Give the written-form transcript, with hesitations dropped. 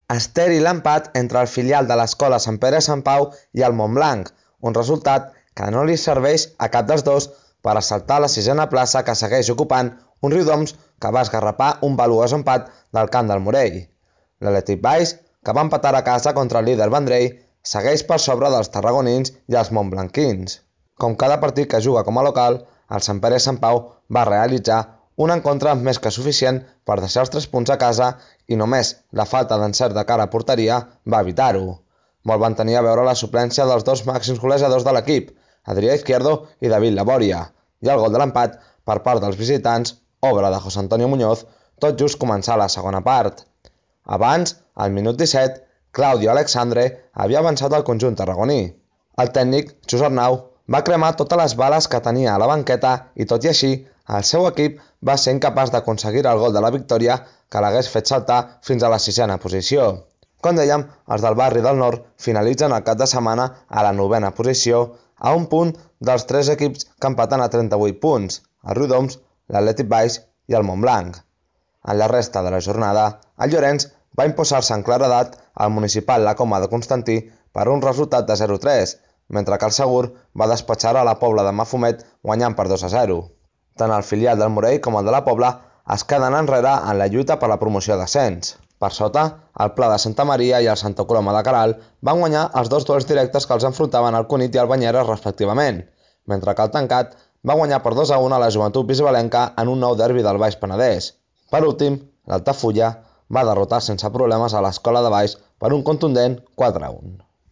Ester i l'empat entre el filial de l'escola Sant Pere Sant Pau i el Montblanc, un resultat que no li serveix a cap dels dos per assaltar la sisena plaça que segueix ocupant un Riudoms que va esgarrapar un valuós empat del Camp del Morell. L'Atlètic Baix, que va empatar a casa contra el líder Vendrell, segueix per sobre dels tarragonins i els montblanquins. Com cada partit que juga com a local, el Sant Pere Sant Pau va realitzar un encontre més que suficient per deixar els 3 punts a casa i només la falta d'encert de cara a porteria va evitar-ho. Molt van tenir a veure la suplència dels dos màxims golejadors de l'equip, Adrià Izquierdo i David Laboria, i el gol de l'empat per part dels visitants, obra de José Antonio Muñoz, tot just començar la segona part. Abans, al minut 17, Claudio Alexandre havia avançat al conjunt tarragoní. El tècnic, Xus Arnau, va cremar totes les bales que tenia a la banqueta i, tot i així, el seu equip va ser incapaç d'aconseguir el gol de la victòria que l'hagués fet saltar fins a la 6a posició. Com dèiem, els del barri del Nord finalitzen el cap de setmana a la 9a posició, a un punt dels 3 equips que empaten a 38 punts, el Riudoms, l'Atlètic Baix i el Montblanc. En la resta de la jornada, el Llorenç va imposar-se en claredat al municipal La Coma de Constantí per un resultat de 0-3, mentre que el Segur va despatxar a la Pobla de Mafumet guanyant per 2-0. Tant el filial del Morell com el de la Pobla es queden enrere en la lluita per la promoció d'ascens. Per sota, el Pla de Santa Maria i el Santa Coloma de Queralt van guanyar els 2 duels directes que els enfrontaven al Cunit i al Banyeres respectivament, mentre que el Tancat va guanyar per 2-1 a la Joventut Bisbalenca en un nou derbi del Baix Penedès. Per últim, l'Altafulla va derrotar sense problemes a l'Escola de Baix per un contundent 4-1.